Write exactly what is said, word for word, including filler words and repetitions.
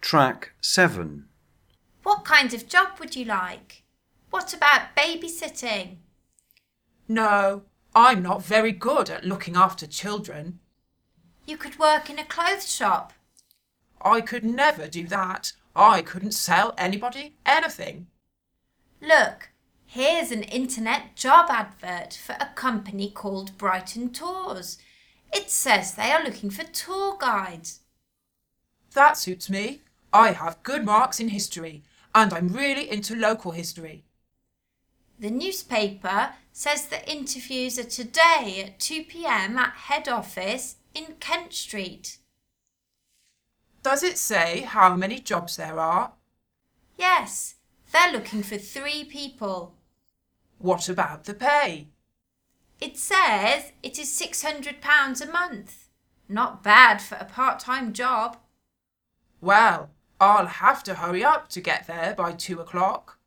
Track seven. What kind of job would you like? What about babysitting? No, I'm not very good at looking after children. You could work in a clothes shop. I could never do that. I couldn't sell anybody anything. Look, here's an internet job advert for a company called Brighton Tours. It says they are looking for tour guides. That suits me. I have good marks in history, and I'm really into local history. The newspaper says the interviews are today at two p.m. at head office in Kent Street. Does it say how many jobs there are? Yes, they're looking for three people. What about the pay? It says it is six hundred pounds a month. Not bad for a part-time job. Well, I'll have to hurry up to get there by two o'clock.